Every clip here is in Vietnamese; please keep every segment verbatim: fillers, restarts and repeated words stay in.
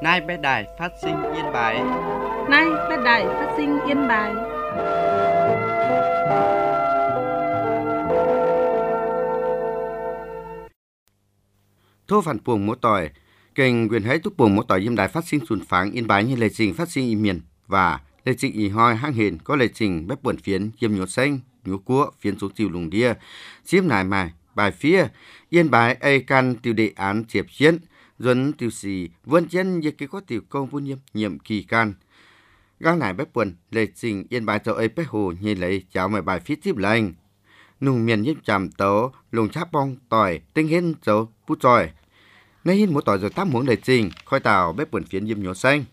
Nay bé đài phát sinh Yên Bái. Nay bé đài phát sinh Yên Bái. Thô phản buồng mỗi tỏi, kênh quyền hãy túc buồng mỗi tỏi Yên Đài phát sinh xuân pháng Yên Bái như lệ trình phát sinh y miền và lệ trình y hoi hang hền có lệ trình bếp buồn phiến yêm nhổ xanh nhổ cua phiến số chiều lùng đia chiếm nải mài bài phía Yên Bái ai can tiêu đề án chiệp chiến dẫn tiêu sĩ vươn chân như cái có tiêu công vun nhiệm nhiệm kỳ can gang nải bếp buồn lệ trình Yên Bái cho ai bếp hồ như lấy cháo mày bài phía tiếp lành nung miền nhiếp chạm tấu lùng cháp bong tỏi tinh hiến dấu bút tròi nay hiến một tỏi rồi tám muỗng lệ trình khói tàu bếp buồn phiến yêm nhổ xanh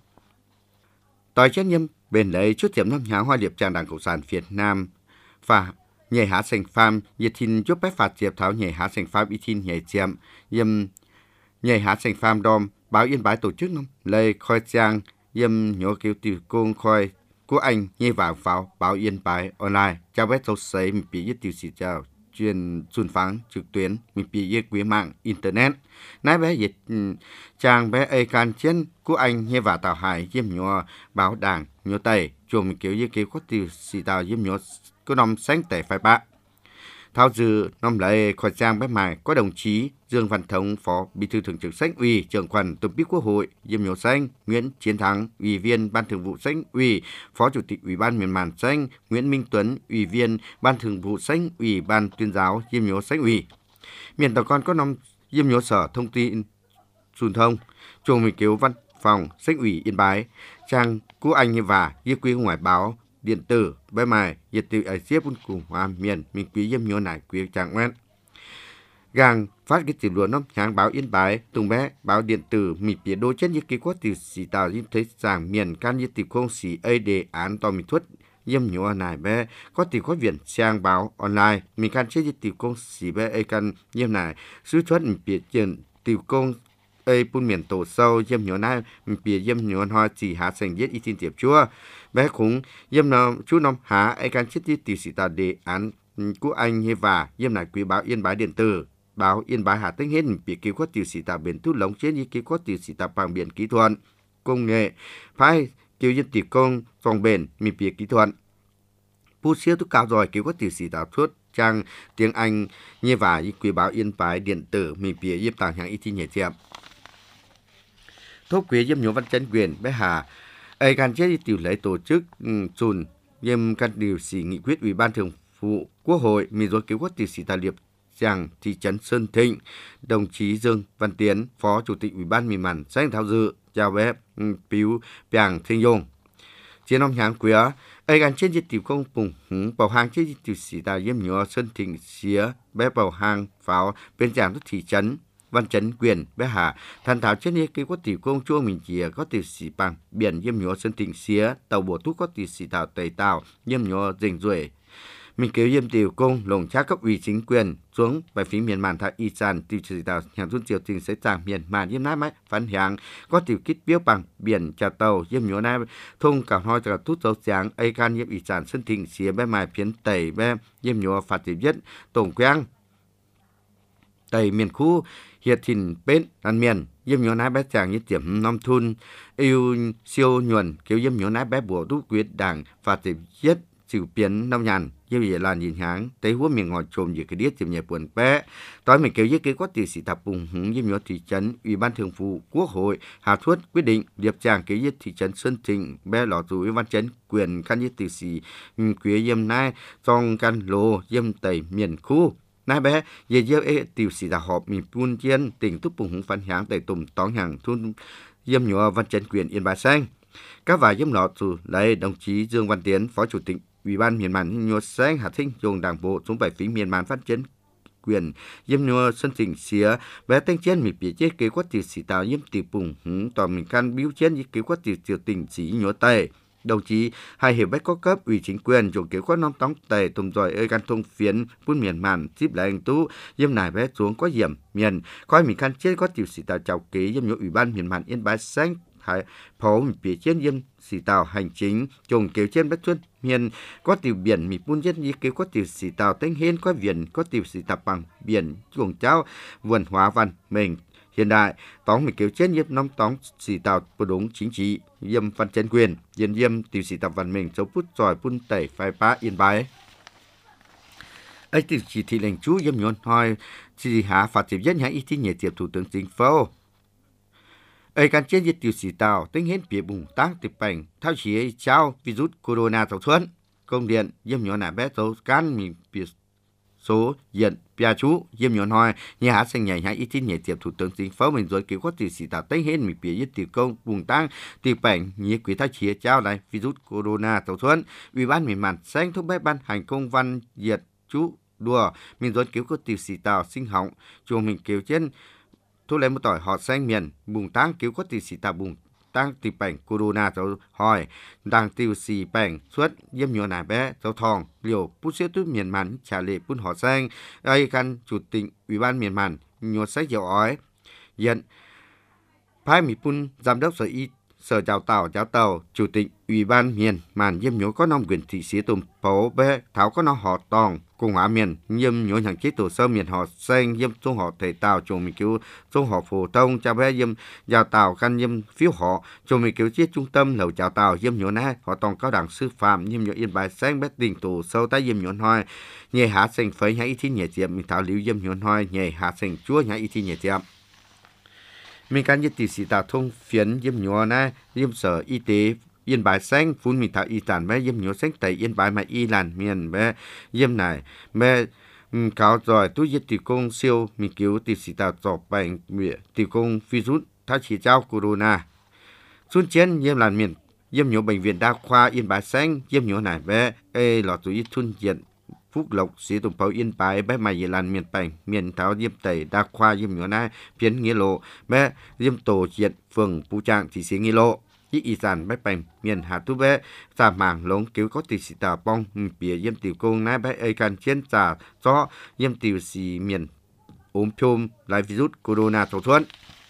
tỏi chết nhâm bên đấy chút tiệm năm nháng hoa điệp tràng đảng cộng sản Việt Nam và nhảy há sành pham nhiệt thìn giúp bếp phạt diệp tháo nhảy há sành pham y thìn nhảy chiếm yêm nhảy há sành pham đom báo Yên Bái tổ chức năm lây khoi trang yêm nhổ kêu từ công khoi của anh nhảy vào pháo báo Yên Bái online chào bếp sâu sấy mình bị giết tiêu xịt chào truyền xuân pháng trực tuyến mình bị giết quý mạng internet nãy bé dịch trang bé ai can chiến của anh nhảy vào tàu hải yêm nhổ báo đảng nhổ tây chùa mình kiểu như kiểu có tiêu xịt tàu yêm nhổ có năm sáng tệ phải bạ thao dự năm lại khỏi trang bé mài có đồng chí Dương Văn Thống phó bí thư thường trực Sánh ủy trưởng khoản tổng bí quốc hội Diêm Nhổ Xanh Nguyễn Chiến Thắng ủy viên ban thường vụ Sánh ủy phó chủ tịch ủy ban miền Màn Xanh Nguyễn Minh Tuấn ủy viên ban thường vụ Sánh ủy ban tuyên giáo Diêm Nhổ Sánh ủy miền tàu con có năm Diêm Nhổ sở thông tin truyền thông chuồng mình kiếu văn phòng Sánh ủy Yên Bái trang của anh và ghi quý ngoại báo điện tử bé mài nhiệt từ ở xếp quân cùng hòa miền mình quý Diêm Nhổ nải quý trang web gang phát cái chỉ luận năm hàng báo Yên Bái tung bé báo điện tử mình biết đôi chân như cái quá từ xì tàu như thấy rằng miền can như từ không xì ấy đề án to mình thuất Diêm Nhổ nải bé có từ có viện trang báo online mình can chết như từ không xì bé ấy can Diêm nải sư thuất mình biết chuyện từ công ấy bún miền tổ sâu Diêm Nhổ nải mình biết Diêm Nhổ hoa chỉ hạ thành viết y tin tiệp chua bé cũng Diêm nó chú năm há ấy can chết như từ xì tàu đề án của anh như và Diêm nải quý báo Yên Bái điện tử báo Yên Bái Hà Tĩnh hết bị kêu có tiêu sĩ tạo biển thu lóng trên như kêu có tiêu sĩ tạo bằng biển kỹ thuật công nghệ phải kêu dân tỷ công phòng bền mình bị kỹ thuật pu siêu thu cao rồi kêu có tiêu sĩ tạo thuốc trang tiếng Anh như và như quý báo Yên Bái điện tử mình bị yếm tàng hàng y thi nhảy chậm thuốc quý yếm nhổ văn chân quyền bé Hà ai can chết tiểu lấy tổ chức chùn yếm can điều sĩ nghị quyết ủy ban thường vụ quốc hội mình rồi kêu có tiêu sĩ tạo liệp rằng thị trấn Sơn Thịnh, đồng chí Dương Văn Tiến, phó chủ tịch ủy ban miền Màn Xanh thao dự, chào bé Piu Piang Thiên Dung. Chiến ông hàng quý ai gan trên dịch tiểu công cùng hứng bảo hàng trên dịch tiểu sĩ tài yếm nhổ Sơn Thịnh xía bé bảo hàng pháo bên tràng thị trấn Văn Chấn Quyền bé Hà thành thảo trên cái có tiểu công chua mình chìa có tiểu sĩ bằng biển yếm nhổ Sơn Thịnh xía tàu bổ thúc có tiểu sĩ tàu tây tàu yếm nhổ dình duệ mình kêu yếm tiểu công lồng chắc cấp ủy chính quyền xuống về phía miền Màn Thái Y Sản tiểu chỉ đạo hàng tuân triều tình sẽ trang miền Màn yếm nái máy phán hàng có tiểu kích biếu bằng biển trà tàu yếm nhổ nái thông cả hoi cả tút dấu sáng ai can yếm ủy sản Sơn Thịnh xía bé mài phiến tẩy bé yếm nhổ phạt tiểu nhất tổng quang tẩy miền khu hiệt thìn bên ăn miền yếm nhổ nái bé chàng như tiệm năm thun yêu siêu nhuần kêu yếm nhổ nái bé bùa đúc quyết đảng phạt tiểu nhất chịu biến nông nhàn như vậy là nhìn háng thấy húa miệng ngọt trồm gì cái điếc chìm nhẹ buồn bé tối mình kêu với cái có tiền sĩ tập bùng hứng với nhỏ thị trấn ủy ban thường vụ quốc hội Hà Thuất quyết định điệp tràng kêu với thị trấn Sơn Thịnh bé lọ dù ủy ban trấn quyền can với tiền sĩ quý yêm nai trong can lô yêm tẩy miền khu nai bé về gieo ế tiểu sĩ đã họp mình buôn chiên tỉnh túc bùng hứng phán háng tẩy tùng tóm hàng thun yêm nhỏ văn trấn quyền Yên Bái Xanh các vài yêm lọ dù lấy đồng chí Dương Văn Tiến phó chủ tịch Ủy ban miền Màn Nhô Xanh Hà Thinh dùng đảng bộ xuống bảy phí miền Màn phát triển quyền yếm nhô Sơn Thịnh xía bé tên trên mình bị chết kế quát tiểu sĩ tạo yếm tiểu bùng hứng toàn mình can biếu trên như kế quát tiểu tiểu tình sĩ nhô tây đồng chí hai hiệp bách có cấp ủy chính quyền dùng kế quát năm tóng tây tùng rồi ơi can thông phiến buôn miền Màn tiếp lại anh tú yếm nải bé xuống có hiểm miền coi mình can chết có tiểu sĩ tạo chào kế yếm nhô Ủy ban miền Màn Yên Bái Xanh Hải phó mình bị trên yếm sĩ tạo hành chính trồng kéo trên bất xuân miền có tiểu biển mi buôn nhất như kéo có tiểu sĩ tạo tên hiên có biển có tiểu sĩ tập bằng biển chuồng cháu vườn hóa văn mình hiện đại tóm mình kiểu chết nhiếp nóng tóm xì tạo bờ đúng chính trị yếm văn chân quyền yên yếm tiểu sĩ tập văn mình dấu bút giỏi bun tẩy phai phá yên bái ấy tiểu chỉ thị lệnh chú yếm nhuận hỏi chỉ hạ phát triển dân hãy ý thi nhẹ tiệp thủ tướng chính phủ ấy can chết nhiếp tiểu sĩ tạo tính hết phía bùng tăng tiệp bành thao chỉ ấy trao virus corona tàu thuẫn công điện yếm nhuận nà bé dấu can mình phía số diện bia chú yếm nhuận hỏi nhà hát sinh nhảy hãy ý thi nhẹ tiệp thủ tướng chính phủ mình rồi cứu có tiểu sĩ tạo tính hết mình phía yết tiểu công bùng tăng tiệp bành nhị quý thao chỉ ấy trao này virus corona tàu thuẫn ủy ban miền màn xanh thúc bách ban hành công văn diệt chú đùa mình dồn cứu có tiểu sĩ tạo sinh hỏng chùa mình cứu trên thu lấy một tỏi họ xanh miền bùng tăng cứu có tiểu sĩ tạo bùng tăng tiểu bệnh corona cháu hỏi đang tiểu sĩ bệnh suốt yếm nhuận nà bé cháu thòng liều bút xếp tút miền màn trả lệ bún họ xanh ai căn chủ tịch ủy ban miền màn nhuận sách dầu ói hiện phái mỹ bún giám đốc sở y sở chào tàu chào tàu chủ tịch ủy ban miền màn yếm nhuận có nông quyền thị sĩ tùm phố bé tháo có nông họ tòng cùng hóa miền yếm nhuận hàng chế tổ sơ miền họ xanh yếm số họ thể tàu chồng mình cứu số họ phổ thông cha bé yếm chào tàu căn yếm phiếu họ chồng mình cứu chiết trung tâm lầu chào tàu yếm nhuận này họ tòng cao đẳng sư phạm yếm nhuận yên bài xanh bé tình tổ sâu tay yếm nhuận hoài nhẹ hạ sinh phơi nhảy thi nhẹ tiệm mình tháo liu yếm nhuận hoài nhẹ hạ sinh chúa nhảy thi nhẹ tiệm mình can nhất tỷ sĩ tạo thông phiến yếm nhuận này yếm sở y tế yên bài xanh phun mình thảo y tàn bé yếm nhuận xanh tại yên bài mà y làn miền bé yếm này bé cáo rồi tôi giết tiểu công siêu mình cứu tiểu sĩ tạo dọc bệnh miệng tiểu công virus tháo chỉ trao corona xuân chiến yếm làn miền yếm nhuận bệnh viện đa khoa yên bài xanh yếm nhuận này bé ê lọt túi thun diện phúc lộc sĩ tùng pháo yên bài bé mày làn miền bành miền tháo yếm tẩy đa khoa yếm nhuận này phiến nghĩa lộ bé yếm tổ diện phường phú trạng thị xã nghĩa lộ y y sản bé bành miền hà tu bé giả mảng lống cứu có tiểu sĩ tà bong bìa yếm tiểu công nái bé ây can chiến giả do yếm tiểu sĩ miền ốm phôm lại virus corona tàu thuẫn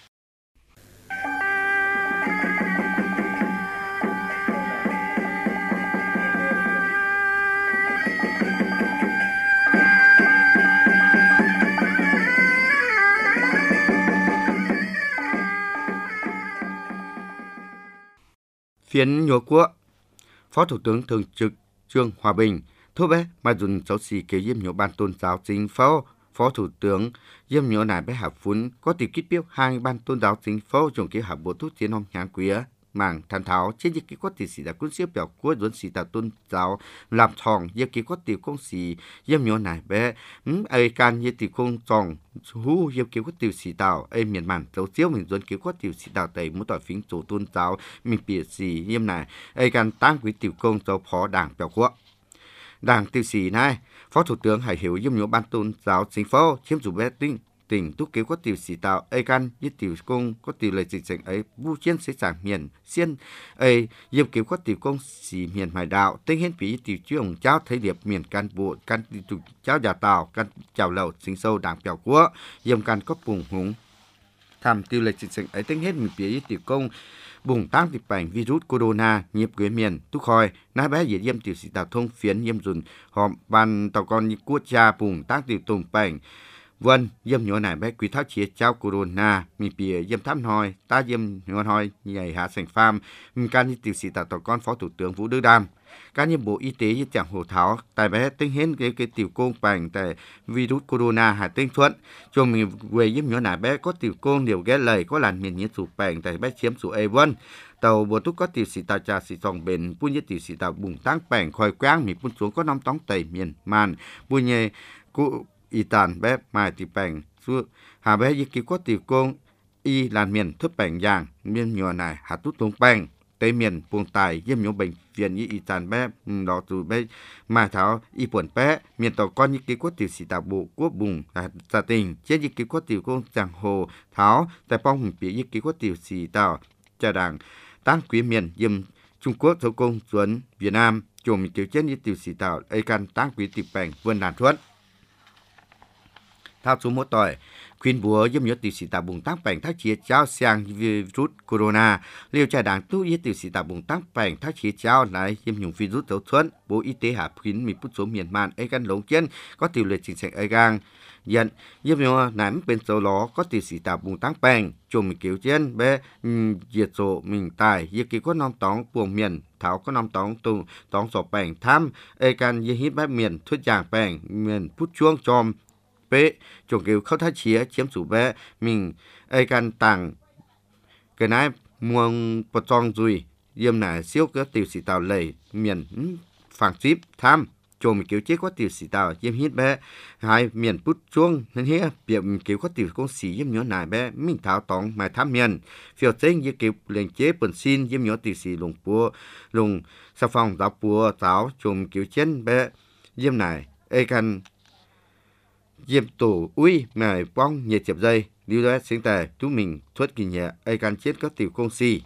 phiến nhúa quốc phó thủ tướng thường trực Trương Hòa Bình thu bé mà dùng cháu xì kêu yếm nhúa ban tôn giáo chính phủ phó thủ tướng yếm nhúa này bé hạ phún có tỷ kích biểu hai ban tôn giáo chính phủ trong kế hạ bộ thuốc chiến hồng nhãn quý mảng than tháo trên những cái có tỷ sĩ đã quân siêu biểu của dẫn sĩ tạo tôn giáo làm thòng những cái có tỷ công sĩ yếm nhúa này bé ai can như tỷ công tròn hú yếm cái có tỷ sĩ tạo ai miền màn dấu chiếu mình dẫn cái có tỷ sĩ tạo tẩy muốn tỏi phím chủ tôn giáo mình bịa sĩ yếm này ai can tăng quý tỷ công giáo phó đảng biểu quốc đảng tỷ sĩ này phó thủ tướng Hải Hiểu yếm nhúa ban tôn giáo chính phủ chiếm chủ bé tinh tỉnh túc kế có tiểu sĩ tạo ai can như tiểu công có tiểu lời dịch dịch ấy vu chiến sẽ giảng miền xiên ấy yếm kế có tiểu công sĩ miền hải đạo tinh hết phí tiểu trưởng cháu thấy điệp miền can bộ can tiểu cháu nhà tàu can chào lầu sinh sâu đảng biểu quốc yếm can có bùng húng tham tiểu lời dịch dịch ấy tinh hết mình phí tiểu công bùng tăng dịch bệnh virus corona nhiễm quế miền túc khoi nái bé dễ yếm tiểu sĩ tạo thông phiến yếm dùn họ ban tàu con như quốc gia bùng tăng tiểu tùng bệnh vân yếm nhúa này bé quý tháo chia trao corona mi bìa yếm thăm hỏi ta yếm nhúa hỏi nhảy hạ sành pham can như tiểu sĩ tạo tàu con phó thủ tướng Vũ Đức Đam can như bộ y tế như chẳng hồ tháo tại bé tinh hến cái cái tiểu công bệnh tại virus corona hải tinh thuận cho mình về yếm nhúa này bé có tiểu công điều ghé lời có làn miền nhiệt sụp bệnh tại bé chiếm sụp a vân tàu bộ túc có tiểu sĩ tạo trà sĩ sòng bền buôn như tiểu sĩ tạo bùng tăng bệnh khỏi quang mi buôn xuống có năm tóng tẩy miền màn buôn nhẹ cụ y tàn bé mai tỷ bành su hà bé y kí có tiểu công y làn miền thất bành giang miền nhựa này hà tút tung bành tây miền buông tài yếm nhúa bệnh viện y y tàn bé đó từ bé mai tháo y buồn bé miền tàu con y kí có tiểu sĩ tạo bộ quốc bùng gia tình chết y kí có tiểu công giang hồ tháo tại bong hùng bị y kí có tiểu sĩ tạo trà đảng tăng quý miền yếm Trung Quốc thấu công duẩn Việt Nam chùm tiểu chết y tiểu sĩ tạo ai can tăng quý tiểu bành vươn đàn thuận thao số mỗi tỏi khuyên búa yếm nhớ tiểu sĩ tạo bùng tăng bành thác chia cháo sang virus corona liều trà đảng tu yết tiểu sĩ tạo bùng tăng bành thác chia cháo lại yếm nhung virus tấu thuẫn bộ y tế hạ khuyến mi bút số miền man ấy gan lống chân có tiểu lệ chính sách ấy gang nhận yếm nhớ nãy bên số ló có tiểu sĩ tạo bùng tăng bành chùm kiểu chân bé diệt số mình tài yết kỳ có nom tóng buồng miền tháo có nom tóng tù tóng sọ bành tham ấy gan yết hít bát miền thuyết giảng bành miền bút chuông chom bé chồng kiểu khâu thái chia chiếm chủ bé mình ai can tàng cái này muông bột tròn rồi yếm nải siêu cái tiểu sĩ tàu lầy miền phẳng chip tham chồng kiểu chế có tiểu sĩ tàu yếm hít bé hai miền bút chuông nên hé biệm kiểu có tiểu công sĩ yếm nhớ nải bé mình tháo tòng mà tham miền phiêu tên như kiểu liền chế bẩn xin yếm nhớ tiểu sĩ lùng bùa lùng sa phong giáo bùa giáo chồng kiểu chân bé yếm nải ai can diêm tổ uy mài bong nhiệt chập dây điều đó sinh tài chúng mình thoát kỳ nhẹ ai can chết có tiểu công si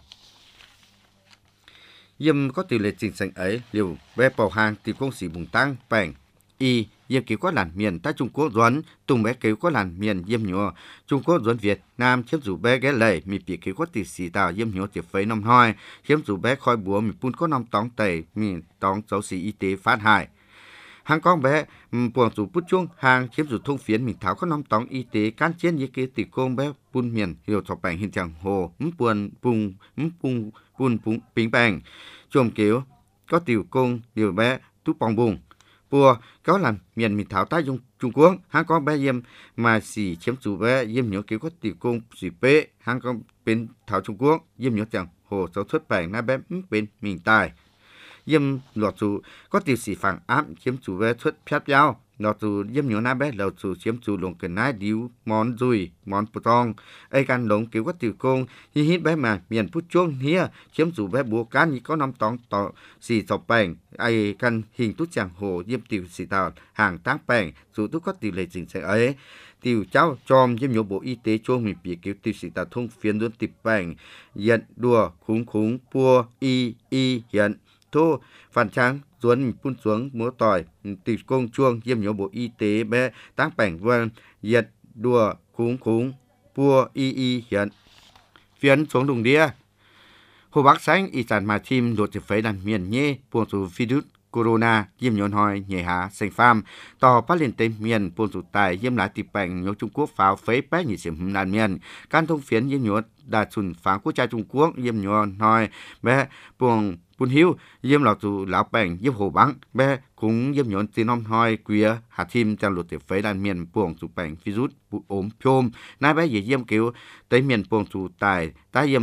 diêm có tỷ lệ trình sanh ấy liều bé bầu hàng tiểu công sĩ bùng tăng bành y diêm cứu có làn miền ta Trung Quốc duẩn tung bé cứu có làn miền diêm nhựa Trung Quốc duẩn Việt Nam chiếm rủ bé ghé lầy mi bị cứu có tỷ sĩ tàu diêm nhựa tiệp phấy năm hoi chiếm rủ bé khói búa mi phun có năm tóng tẩy mi tóng giáo sĩ y tế phát hại hàng con bé buồng chủ bút chuông hàng chiếm chủ thông phiến mình tháo các năm tóng y tế can chiến như kế tỷ công bé bun miền hiểu thọ bành hình trạng hồ buồn bùng bùng bun bùng bình bành chồm kiểu có tiểu công điều bé tút bong bùng bùa có làm miền mình tháo tay dùng Trung Quốc hàng con bé yếm mà xỉ chiếm chủ bé yếm nhớ kiểu có tiểu công xỉ bế hàng con bên tháo Trung Quốc yếm nhớ chẳng hồ giáo xuất bành na bé bên mình tài yếm lọt chủ có tiểu sĩ phẳng áp chiếm chủ về xuất phép giao lọt chủ yếm nhớ na bé lọt chủ chiếm chủ lồng cần nái điếu món dùi món bột tong ai can lồng kiểu có tiểu công hi hít bé mà miền phút chuông hía chiếm chủ bé búa can như có năm tong tọ xì sọc bành ai can hình tút chẳng hồ yếm tiểu sĩ tàu hàng tác bành chủ tút có tỷ lệ chính sách ấy tiểu cháu chom yếm nhớ bộ y tế chuông mình bị kiểu tiểu sĩ tàu thông phiến luôn tịp bành hiện đùa khúng khúng pua y y hiện thô phản tráng duẩn phun xuống múa tỏi tỷ công chuông yếm nhớ bộ y tế bé tác bảnh vân nhiệt đùa khúng khúng pua y y hiện phiến xuống đùng đĩa hồ bắc xanh y sản mà chim đột phế đàn miền nhê buồn số virus corona yếm nhón hoi nhảy hạ xanh pham tò phát lên tên miền buồn số tài yếm lá tịp bảnh nhớ Trung Quốc pháo phế bé nhị xiểm đàn miền can thông phiến yếm nhớ đà chuẩn phá quốc gia Trung Quốc yếm nhón hoi bé buồn bún hiếu yếm lọt tụ lão bành yếm hồ bắn bé cũng yếm nhón tin om hoi queer hạt tim trang lụt tiệp phế đàn miền buồng tụ bành virus ốm phôm nai bé gì yếm kiểu tới miền buồng tụ tài ta yếm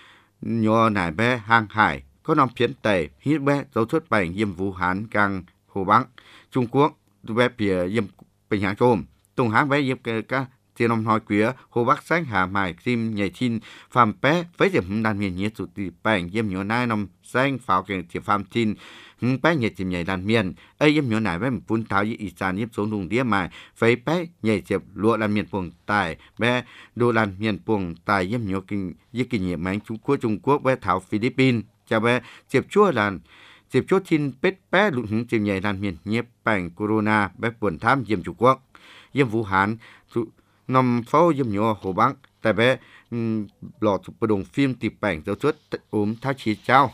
nhò nải bé hang hải có năm phiến tẩy hít bé dấu xuất bành yếm vũ hán càng hồ bắn Trung Quốc tụ bé bìa yếm bình hàng trôm tung háng bé yếm các tiền ông hỏi quía hồ bắc sáng hà mài tim nhảy tin phàm bé với điểm đàn miền nhẹ tụ tì bành yếm nhớ nai nằm sáng pháo kèn tiệp phàm tin hứng bé nhảy tìm nhảy đàn miền ấy yếm nhớ nải bé phun tháo y sàn yếm xuống đùng đĩa mài với bé nhảy tiệp lụa đàn miền buồng tài bé đồ đàn miền buồng tài yếm nhớ kinh yếm kinh nghiệm mạnh Trung Quốc Trung Quốc bé tháo Philippines cho bé tiệp chua đàn tiệp chua tin pết bé lụn hứng tìm nhảy đàn miền nhẹ bành corona bé buồn tham yếm Trung Quốc yếm Vũ Hán nằm pháo yếm nhớ hồ bắn tại bé lọt bờ đồng phim tiệp bảnh giáo xuất ốm thái chi trao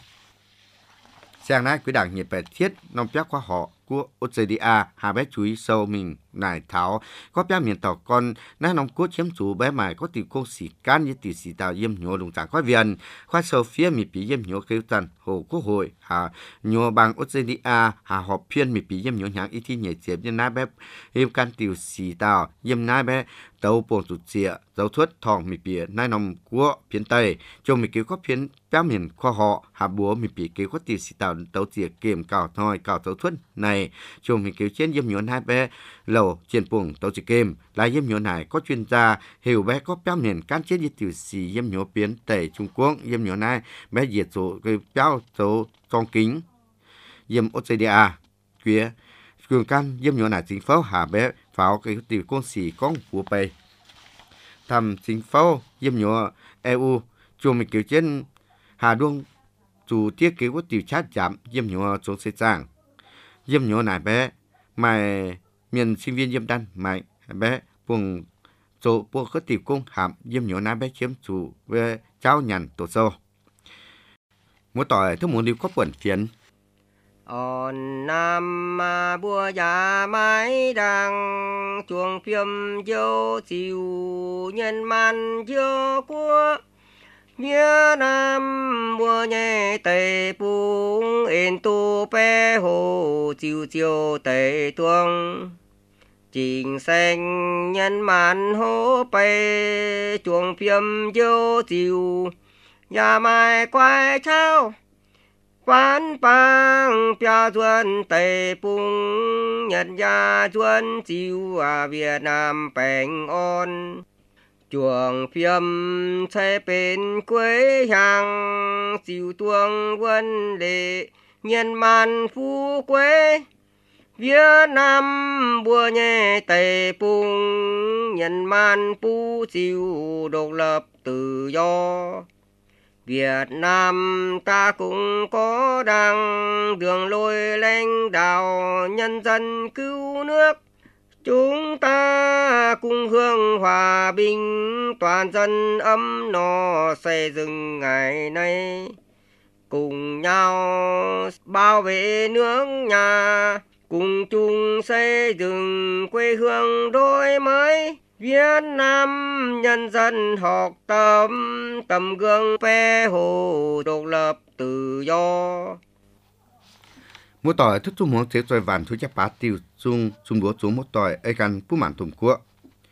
sang nay quý đảng nhiệt bài thiết nông giác khoa họ của Australia hà bé chuối sâu mình nải tháo có bé miền tàu con nãy nông cố chiếm chủ bé mài có tiểu công sĩ can như tiểu sĩ tàu yếm nhớ lùng tảng khoa viện khoa sâu phía mi bị yếm nhớ kêu tần hồ quốc hội hà nhớ bằng Australia hà họp phiên mi bị yếm nhớ nhang ít thi nhảy chiếm như nãy bé yếm can tiểu sĩ tàu yếm nãy bé tàu buồng tụt xịa giáo xuất thòng mi bị nãy nông của phiên tây cho mi kêu có phiên bé miền khoa họ hà búa mi bị kêu có tiểu sĩ tàu tàu xịa kềm cào thôi cào giáo xuất này cho mi kêu trên yếm nhớ nãy bé lầu trên buồng tàu chỉ kềm là yếm nhớ này có chuyên gia hiểu bé có bé miền can chết như tiểu sĩ yếm nhớ biến tây Trung Quốc yếm nhớ này bé diệt số cái béo số trong kính yếm Australia kia cường can yếm nhớ này chính pháo hà bé pháo cái tiểu con sĩ con của bề thầm chính pháo yếm nhớ e u cho mình kiểu trên hà đuông chủ thiết kế của tiểu chat giảm yếm nhớ số xe trang yếm nhớ này bé mà miền sinh viên yếm đan mạnh bé buồng chỗ buộc có tiểu công hàm yếm nhớ na bé chiếm chủ về cháu nhàn tổ sâu mỗi tỏi thức muốn đi có quẩn phiến on nam ma bùa già mái đằng chuồng phiêm dâu chiều nhân man dâu cua Việt Nam bùa nhẹ tây bung in tu pe hồ chiều chiều tây tuông Trình xanh nhân man hô pe chuồng phiêm dâu chiều nhà mai quay trao quán bang pia duân tây bung nhân gia duân chiều à Việt Nam bình an chuồng phiêm sẽ bên quê hàng chiều tuông quân lệ nhân man phú quê Việt Nam bùa nhẹ tây bung nhân man phú chiều độc lập tự do Việt Nam ta cũng có đăng đường lối lãnh đạo nhân dân cứu nước Chúng ta cùng hướng hòa bình toàn dân ấm no xây dựng ngày nay Cùng nhau bảo vệ nước nhà Cùng chung xây dựng quê hương đổi mới Việt Nam nhân dân học tập tấm gương pe hồ độc lập tự do mỗi tỏi thức chung muốn chế rồi vàn thu chấp bá tiêu chung chung đúa chung mỗi tỏi ai gan phú mãn thùng quốc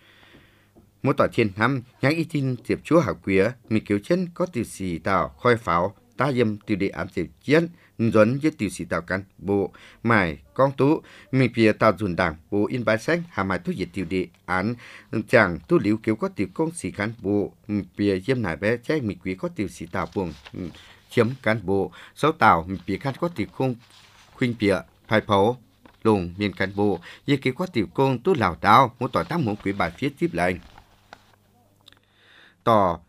mỗi tỏi thiên hăm nhãn y tin tiệp chúa hảo quía mình kiểu chân có tiêu xì tàu khoi pháo ta dâm tiêu địa ám tiệp chiến dẫn với tiêu xì tàu căn bộ mài con tú mình phía tàu dùn đảng bộ in bài sách hà mài thu diệt tiêu địa án chẳng tu liễu kiểu có tiêu công xì cán bộ mình phía dâm nải bé trái mình quý có tiêu xì tàu buông chiếm cán bộ sáu tàu mình phía căn có tiêu công khuyên bịa phải phấu lùng miền cán bộ như kiểu có tiêu công tú lào đào mỗi tỏi tám muốn quý bài phía tiếp lại tỏ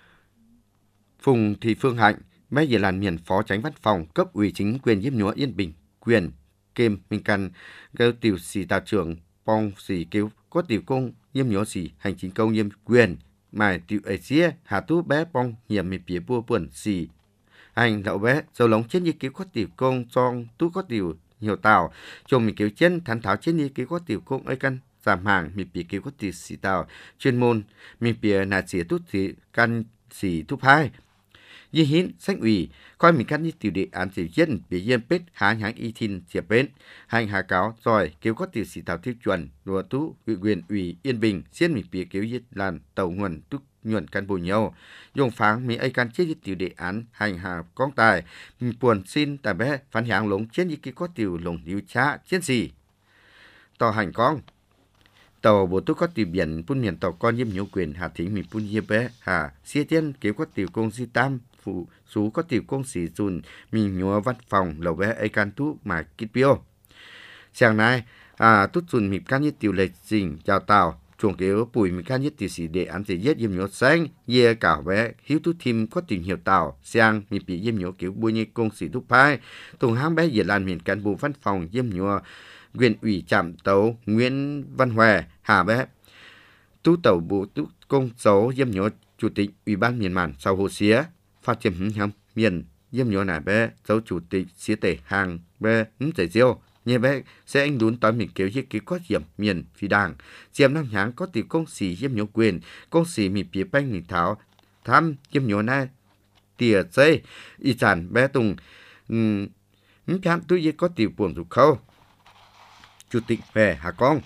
Phùng Thị Phương Hạnh bây giờ là miền phó chánh văn phòng cấp ủy chính quyền Yếm Nhúa Yên Bình quyền kêm minh căn gêu tiểu sĩ tàu trưởng pong sĩ kêu có tiểu công Yếm Nhúa sĩ hành chính công Yếm quyền mà tiểu ấy xía hà tú bé pong hiểm mì phía bua buồn sĩ hành lậu bé dầu lóng trên như kiểu có tiểu công trong tú có tiểu nhiều tàu chồng mình kiểu chân thắn tháo trên như kiểu có tiểu công ấy căn giảm hàng mì phía kiểu có tiểu sĩ tàu chuyên môn mì phía là sĩ tú sĩ căn sĩ tú hai Như hiến sách ủy coi mình căn như tiểu địa án tiểu dân bị dân bết há nhãn y thìn diệp bến hành hà cáo rồi kêu có tiểu sĩ tàu tiêu chuẩn đùa tú ủy quyền ủy Yên Bình xiên mình bị kêu giết làn tàu nguồn túc nhuận căn bù nhau dùng pháng mỹ ai căn chết như tiểu địa án hành hà con tài mình buồn xin tại bé phán hàng lống chết như cái có tiểu lồng điều tra chết gì tàu hành con tàu bộ túc có tiểu biển phun miền tàu con Yếm Nhúa quyền hà thính mình phun Yếm bé hà xia tiên kêu có tiểu công di tam phụ số có tiểu công sĩ dùn mình nhúa văn phòng lầu bé ai can tú mà kít biêu sáng nay à tút dùn mình can như tiểu lệ trình chào tàu chuồng kéo bùi mình can như tiểu sĩ để ăn chỉ giết Yếm Nhúa xanh ye cả bé hiếu tú thêm có tình hiểu tàu sang mình bị Yếm Nhúa kiểu bùi như công sĩ tú phai tùng hang bé dệt lan miền can bộ văn phòng Yếm Nhúa quyền ủy trạm tàu Nguyễn Văn Hòe hà bé tú tàu bộ tú công số Yếm Nhúa chủ tịch ủy ban miền màn sau hồ xía phát triển hầm miền Yếm Nhúa nải bé dấu chủ tịch xía tể hàng bé ứng giải diêu như bé sẽ anh đún tối mình kéo hiếc ký có hiểm miền phi đảng diệm năm tháng có tiểu công sĩ Yếm Nhúa quyền công sĩ mình phía banh mình tháo thăm Yếm Nhúa này tỉa dây y sản bé tùng ừm khám tôi có tiểu buồn rụt khâu chủ tịch về hà con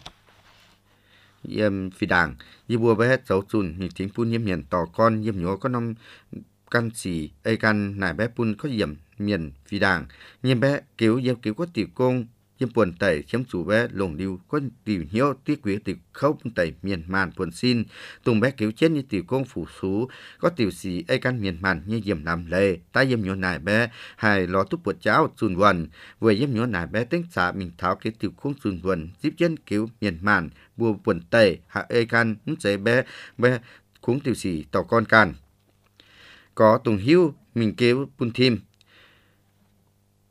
Yếm phi đảng như bùa bé dấu chùn mình chính phun Yếm miền tỏ con Yếm Nhúa có năm căn sĩ ai căn nải bé phun có hiểm miền phi đảng nhưng bé cứu Yếm cứu có tiểu công Yếm buồn tẩy chiếm chủ bé lồng điêu có tiểu hiếu tiết quý tiểu khâu tẩy miền màn buồn xin tùng bé cứu chết như tiểu công phủ sú có tiểu sĩ ai căn miền màn như Yếm làm lệ ta Yếm Nhúa nải bé hay lo túc bột cháo chùn quần vừa Yếm Nhúa nải bé tính xả mình tháo cái tiểu công chùn quần giúp chân cứu miền màn bùa buồn tẩy hạ ai căn dễ bé bé cũng tiểu sĩ tàu con can có tùng hiếu mình kêu bun thêm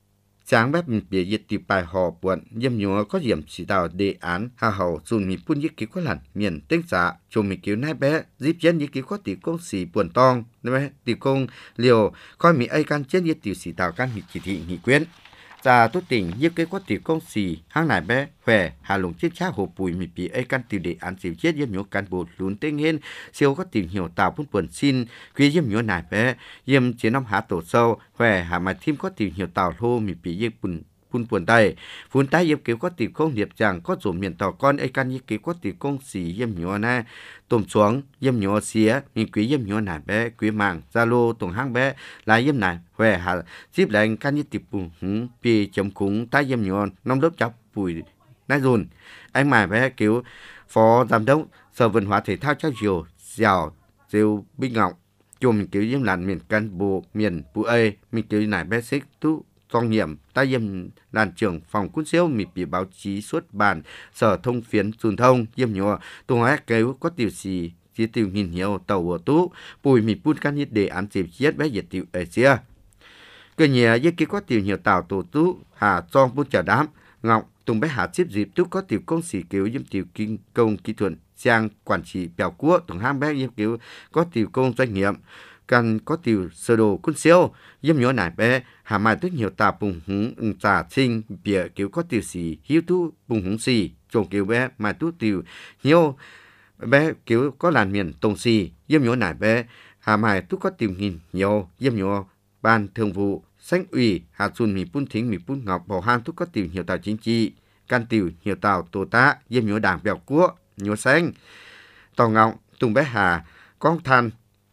Sáng bếp mình bị dịch tiểu bài họ buồn, yếm nhúa có điểm chỉ đạo đề án, hà hậu dùn mình phun dịch cứu có lần, miền tinh xã, chồng mình cứu nai bé, dịp chân dịch cứu có tiểu công sĩ buồn tong, đấy tiểu công liều, coi mình ai can chân dịch tiểu chỉ đạo can bị chỉ thị nghị quyết. Và tốt tỉnh như cái có tiểu công sĩ hang nải bé khỏe hà lùng chết cha hồ bùi mì bị ấy căn tiểu đề án xỉu chết yếm nhúa can bộ lún tên hên siêu có tìm hiểu tạo phun buồn xin quý yếm nhúa nải bé yếm chế năm há tổ sâu khỏe hà mà thêm có tìm hiểu tạo lô mì bị yếm bùn phun buồn tay phun tay yếm kiểu có tiểu công điệp chẳng có rủ miền tàu con ấy căn như kiểu có tiểu công sĩ yếm nhúa na tôm xuống yếm nhúa xía mì quý yếm nhúa nải bé quý màng zalo tùng hang bé lại yếm nải khỏe hà tiếp lại căn như tiểu bùn hứng pi chấm cúng tay yếm nhúa năm lớp chọc bùi nãy dùn anh mải bé cứu phó giám đốc sở văn hóa thể thao trao chiều dẻo diêu binh ngọc chùm cứu yếm làn miền căn bộ miền bù ê mình cứu nải bé xích tú doanh nhiệm tay yếm làn trưởng phòng quân siêu mịp bị báo chí xuất bản sở thông phiến truyền thông yếm nhúa tung hát cứu có tiểu xì chỉ tiểu nghìn nhiều tàu của tú bùi mịp bút căn nhất đề án dịp chết bé diệt tiểu ở xưa cái nhà yếm kia có tiểu nhiều tàu tổ tú hà trong bút trả đám ngọc tùng bé hạ xếp dịp tú có tiểu công sĩ cứu yếm tiểu kinh công kỹ thuật sang quản trị bèo cua tùng hang bé yếm cứu có tiểu công doanh nghiệp cần có tiểu sơ đồ quân siêu yếm nhúa nải bé hà mai tức nhiều tà bùng húng ưng trà sinh bìa cứu có tiểu sĩ hiếu tú bùng húng xì trồng cứu bé mai tú tiểu nhiều bé cứu có làn miền tông xì yếm nhúa nải bé hà mai tú có tiểu nghìn nhiều yếm nhúa ban thường vụ xanh ủy hà xuân mì pun thính mì pun ngọc bảo hang tú có tiểu nhiều tàu chính trị can tiểu nhiều tàu tổ tá yếm nhúa đảng bèo cua nhúa xanh tàu ngọc tùng bé hà con than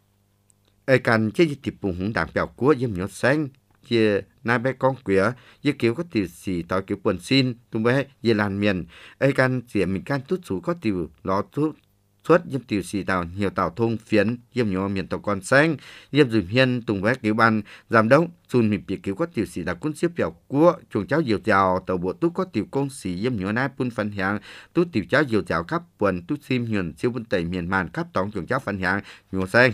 ai cần chế dịch tiệp bùng hùng đảng bèo cua yếm nhúa xanh chia nai bé con quía như kiểu có tiểu sĩ tàu kiểu buồn xin tùng bé về làn miền ai cần chỉ mình can tút số có tiểu ló tút xuất yếm tiểu sĩ tàu nhiều tàu thông phiến yếm nhúa miền tàu con xanh yếm dùm hiên tùng bé kiểu ban giám đốc xuân mình bị kiểu có tiểu sĩ đặc quân xếp bèo cua chuồng cháu diều chào tàu bộ tút có tiểu công sĩ yếm nhúa nai pun phân hàng tút tiểu cháu diều chào khắp buồn tút sim hiền siêu bun tẩy miền màn khắp tổng chuồng cháu phân hàng nhúa xanh.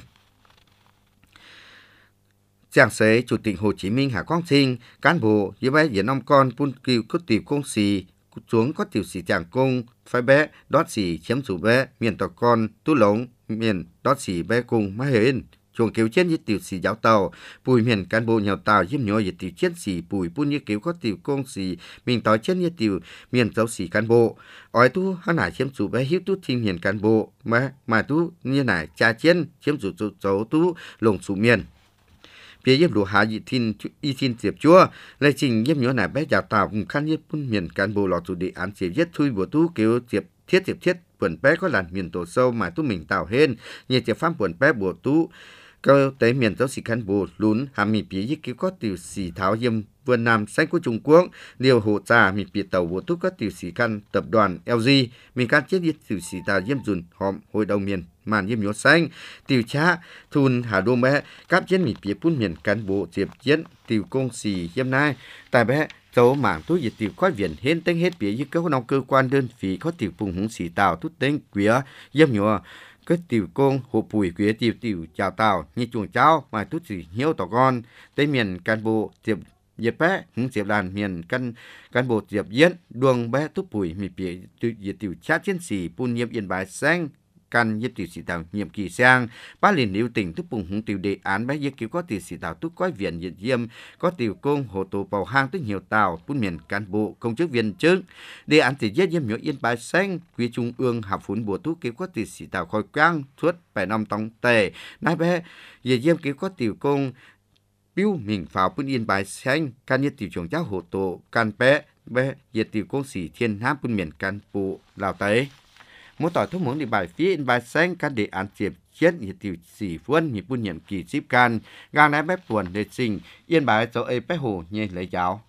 Giảng sế Chủ tịch Hồ Chí Minh Hà Quang Sinh, cán bộ như bé diễn ông con pun kiều có tiểu công sĩ xuống có tiểu sĩ chàng công phái bé đót sĩ chiếm chủ bé miền tàu con tú lống miền đót sĩ bé cùng má hên chuồng cứu chết như tiểu sĩ giáo tàu bùi miền cán bộ nhào tàu yếm nhúa như tiểu chết sĩ bùi pun như cứu có tiểu công sĩ mình tối chết như tiểu miền giáo sĩ cán bộ ói tu hắn nải chiếm chủ bé hiếu tu thiên miền cán bộ mà mà tu như nải cha chết chiếm chủ chủ cháu tu lồng chủ miền phía yếm lúa hạ y thiên y thiên diệp chúa lại trình yếm nhúa nải bé giáo tàu cùng khăn yếm pun miền cán bộ lọ chủ đề án diệp yết thui bộ tu cứu diệp thiết diệp thiết buồn bé có làn miền tổ sâu mà tu mình tạo hên như diệp pháp buồn bé bộ tu cơ tế miền giáo sĩ cán bộ lún hàm mì phía yết cứu có tiểu sĩ tháo yếm vườn nam xanh của Trung Quốc liều hộ trà mì phía tàu bộ tu có tiểu sĩ căn tập đoàn lờ giê mình can chết yết tiểu sĩ tàu yếm dùn hòm hội đồng miền màn yếm nhúa xanh tiểu cha thun hà đô bé cáp chiến mì phía pun miền cán bộ diệp chiến tiểu công sĩ yếm nai tại bé dấu mảng tu diệt tiểu quát viện hên tên hết phía như các nông cơ quan đơn vị có tiểu phùng hùng sĩ tàu tút tên quía yếm nhúa cái tiểu công hộ bùi quía tiểu tiểu chào tàu như chuồng cháu mà tút sĩ hiếu tàu con tây miền cán bộ diệp diệp bé hứng diệp đàn miền căn cán bộ diệp yến đuông bé tút bùi mì phía diệt tiểu cha chiến sĩ pun yếm yên bài xanh căn yếm tiểu sĩ tàu nhiệm kỳ sang ba liền lưu tỉnh tút bùng hùng tiểu đề án bé yếm cứu có tiểu sĩ tàu tút quái viện diệt yếm có tiểu công hộ tổ bầu hang tút nhiều tàu pun miền cán bộ công chức viên chức đề án tiểu yết yếm nhúa yên bài xanh quy trung ương hạp phún bùa tút cứu có tiểu sĩ tàu khôi quang suốt bảy năm tòng tề nai bé diệt yếm cứu có tiểu công biêu mình vào pun yên bài xanh căn yết tiểu trưởng giáo hộ tổ can bé bé diệt tiểu công sĩ thiên hám pun miền cán bộ lào tây mỗi tỏi thuốc muốn đi bài phía in bài xanh các đề án diệp chết như tiểu sĩ phuân như pun nhận kỳ ship can gang nái bếp buồn để sinh yên bài dấu ấy bé hồ nhẹ lấy giáo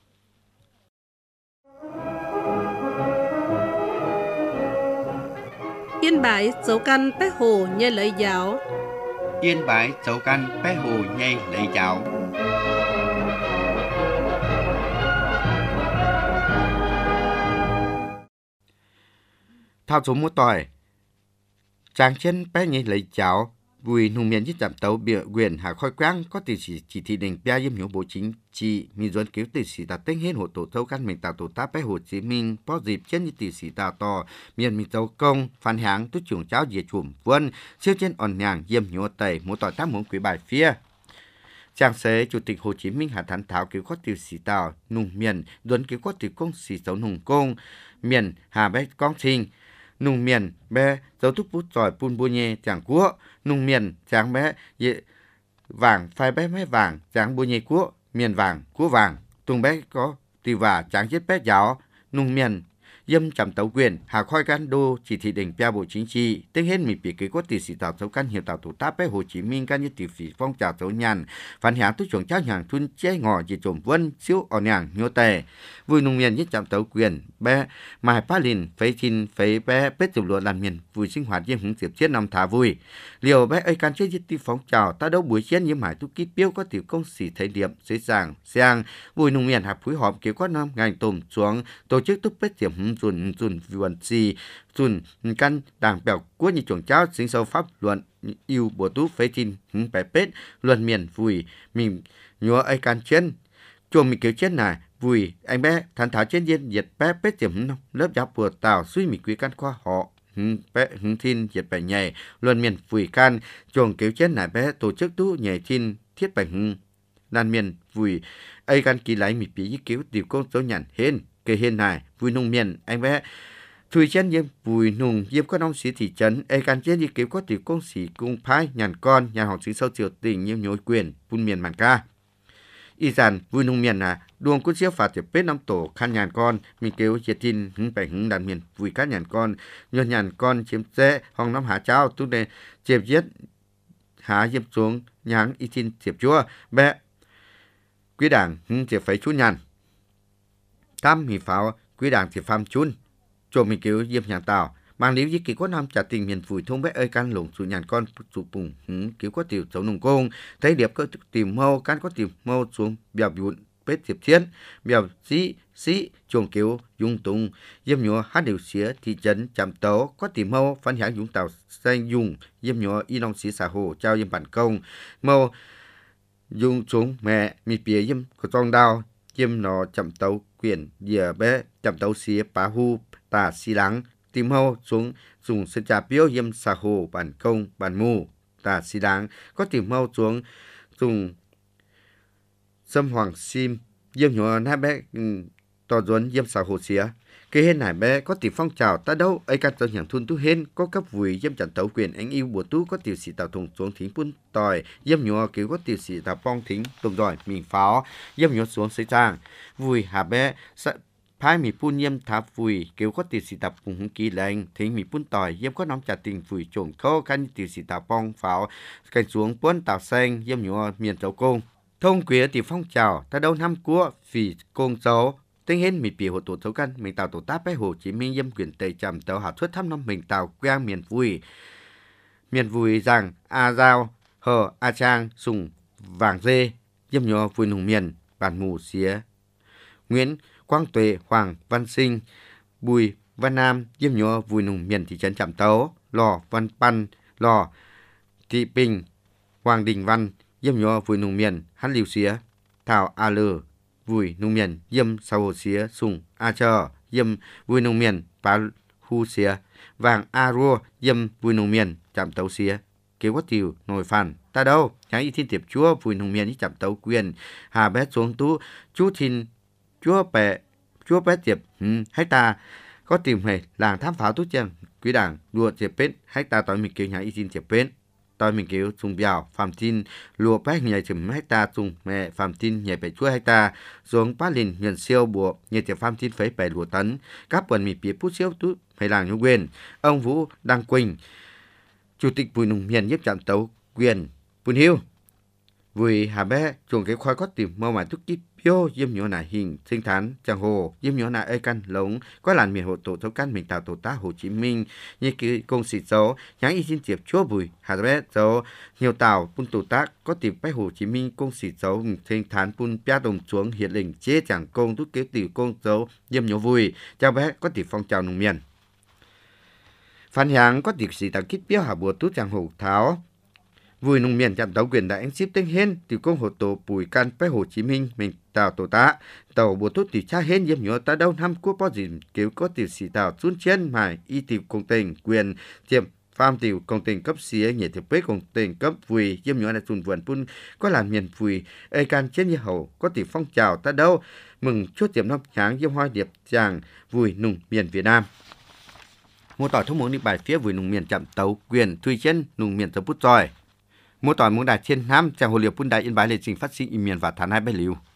Yên bái dấu căn bé hồ nhẹ lấy giáo yên bài dấu căn bé hồ nhẹ lấy giáo thao số mỗi tỏi chàng chân bé nhảy lấy cháo Vui nông miền nhất giảm tàu bịa quyền hạ khói quang có tỷ chỉ chỉ thị định bia yếm hiểu bộ chính trị mi doan cứu tỷ sĩ ta tính hết hộ tổ thâu căn mình tạo tổ tá bé Hồ Chí Minh có dịp trên như tỷ sĩ ta to miền mi châu công phản hãng tút chuồng cháo diệt chùm vân siêu trên ổn nhàng yếm hiểu tây một tỏi tám muốn quý bài phía Trang xế Chủ tịch Hồ Chí Minh hạ thán thảo cứu có tiểu sĩ tàu nùng miền doan cứu có tiểu công sĩ xấu nùng công miền hà bé con thinh nung miền bé dấu thúc bút giỏi pun bua nhê chẳng cua nung miền tráng bé dễ vàng phai bé mé vàng tráng bua nhê cua miền vàng cua vàng tung bé có tì và tráng chết bé giáo nung miền dâm chậm tấu quyền hạ khoi can đô chỉ thị định bia bộ chính trị tiếng hết mì bị kế có tỷ sĩ tạo tấu căn hiệu tạo tổ tác bé Hồ Chí Minh can như tỷ sĩ phong trào tấu nhàn phản hãng tu chuẩn trao nhàng thun chế ngò chỉ trộm vân siêu ở nhàng nhô tề vui nung miền nhất chậm tấu quyền bé mai pa lìn phế chín phế bé bết chụp lụa làm miền vui sinh hoạt diêm hứng tiệp chết năm thả vui liều bé ấy can chế nhất tỷ phong trào ta đấu buổi chiến nhiễm hải tu kít biêu có tiểu công sĩ thấy điểm dễ dàng sang vui nung miền hạp phối họp kế có năm ngành tôm xuống tổ chức túc bết tiệm hứng dùn dùn vườn gì dùn căn đảng bèo của như chuồng cháo sinh sâu pháp luận yêu bộ tú phế tin hứng bẻ bết luận miền vui mình nhớ ai can chiến chuồng mình kiểu chiến này vui anh bé thành thảo trên diên diệt bé bết tiệm hứng lớp giáo bùa tàu suy mình quý căn khoa họ hứng bé hứng thiên diệt bẻ nhảy luận miền vui can chuồng kiểu chiến này bé tổ chức tú nhảy thiên thiết bẻ hứng lan miền vui ai can kỳ lấy mình bị cứu tiểu công số nhàn hên cái hiện này vui nông miền anh bé thui chen yếm vui nùng yếm có nông sĩ thị trấn ai can chen đi cứu có tiểu công sĩ cung phái nhàn con nhà học sinh sâu triều tình yếm nhối quyền phun miền màn ca y dàn vui nông miền là đuông cút xíu phạt tiệp bết năm tổ khăn nhàn con mình kêu diệt tin hứng bảy hứng đàn miền vui cá nhàn con nhon nhàn con chiếm dễ hòng năm hạ trao tu đề chiếm giết hạ yếm xuống nháng y tin tiệp chúa bé quý đảng hứng tiệp phải chú nhàn tham hỉ pháo quý đảng thì phàm chun cho mình kêu diêm nhàng tàu mang liếu với kỳ có năm trả tình miền phủi thông bé ơi can lủng chủ nhàn con chủ bùng hứng cứu có tiểu xấu nùng công thấy điệp có tìm mâu can có tìm mâu xuống bèo bụn bết tiệp chiến bèo sĩ sĩ chuồng cứu dung tung diêm nhúa hát điều xía thị trấn chạm tấu có tìm mâu phán hãng dũng tàu xanh dùng diêm nhúa y nông sĩ xã hồ trao diêm bản công mâu dung xuống mẹ mi bìa diêm của trong đao diêm nó chậm tấu quyền dìa bé chậm tấu xía bá hu tà xí lắng tìm hâu xuống dùng sân trà biếu diêm xã hồ bản công bản mù tà xí lắng có tìm hâu xuống dùng xâm hoàng sim diêm nhỏ hai bé to duấn diêm xã hồ xía cái hên này bé có tìm phong trào ta đâu ấy các dân nhàng thun tu hên có cấp vùi diêm chẳng tấu quyền anh yêu bùa tú có tiểu sĩ tạo thùng xuống thính phun tòi diêm nhỏ kiểu có tiểu sĩ tạo phong thính tùng giỏi mình pháo diêm nhỏ xuống xây trang vùi hà bé phái mì phun diêm tháp vùi kiểu có tiểu sĩ tạo cùng kỳ lệnh thính mì phun tòi diêm có nóng trả tình vùi trộn khâu căn tiểu sĩ tạo phong pháo cảnh xuống bốn tạo xanh diêm nhỏ miền tấu công thông quế tiểu phong trào ta đâu năm cua vì công dấu tính hết mì bì hộ tổ thấu căn mình tạo tổ tác bé Hồ Chí Minh yếm quyền tây trầm tàu hạ xuất thăm năm mình tạo quang miền vui miền vui rằng a giao hờ a trang sùng vàng dê yếm nhỏ vui nùng miền bản mù xía Nguyễn Quang Tuệ Hoàng Văn Sinh Bùi Văn Nam yếm nhỏ vui nùng miền thị trấn Trạm Tấu Lò Văn Pan Lò Thị Bình Hoàng Đình Văn yếm nhỏ vui nùng miền hắn liều xía Thảo A Lư vui nông miền yếm sau hồ xía sùng a chờ yếm vui nông miền pá hu xía vàng a rua yếm vui nông miền chạm tấu xía kế quát tiều nồi phản ta đâu nhái y thiên tiệp chúa vui nông miền đi chạm tấu quyền hà bé xuống tú chú thiên chúa bè chúa bé tiệp hmm, hay ta có tìm hề làng tham pháo tú chăng quý đảng đua tiệp bến hay ta tỏi mình kêu nhái y thiên tiệp bến tôi mình kêu dùng bèo phạm tin lùa bách nhảy chừng hecta dùng mẹ phạm tin nhảy bảy chuỗi hecta xuống bát lìn nhận siêu bùa nhảy tiệp phạm tin phấy bảy lùa tấn các quần mì bìa bút siêu tú hay làng nhung quyền ông Vũ Đăng Quỳnh chủ tịch Bùi Nùng Hiền nhiếp trạm tấu quyền Bùn Hiêu vui hà bé chuồng cái khoai có tìm mơ mải túc kíp biô diêm nhỏ nải hình sinh thán chẳng hồ diêm nhỏ nải ơi căn lống có làn miền hộ tổ thấu căn mình tạo tổ tá Hồ Chí Minh như cái công sĩ dấu nháng y xin tiệp chúa bùi hà bé dấu nhiều tàu pun tổ tác có tìm bé Hồ Chí Minh công sĩ dấu sinh thán pun pia đồng xuống hiện lệnh chế chẳng công túc kế tiểu công dấu diêm nhỏ vui chào bé có tìm phong trào nông miền phản hãng có tiệc sĩ tạo kíp biếu hà bùa tú chẳng hồ tháo vui nông miền chạm tàu quyền đã anh ship tên hên từ công hồ tổ bùi can bé Hồ Chí Minh mình tàu tổ tá tàu bộ tốt từ cha hên yếm nhớ ta đâu năm quốc bao dìm kéo có từ xì tàu xuống chân mài y tiểu công tình quyền tiệm farm tiểu công tình cấp xía nhẹ thiệp bế công tình cấp vui yếm nhớ là tuần vườn pun có làm miền vui ai can trên như hậu có tỷ phong trào ta đâu mừng chốt tiệm năm tháng yếm hoa điệp chàng vui nông miền Việt Nam. Mô tỏi thông muốn đi bài phía vui nông miền chạm tàu quyền tùy chân nông miền tàu bút rồi. Mô tỏi muốn đạt trên năm chàng hồ liệp pun đại yên bái lệ trình phát sinh im miền và thán hai bài liu.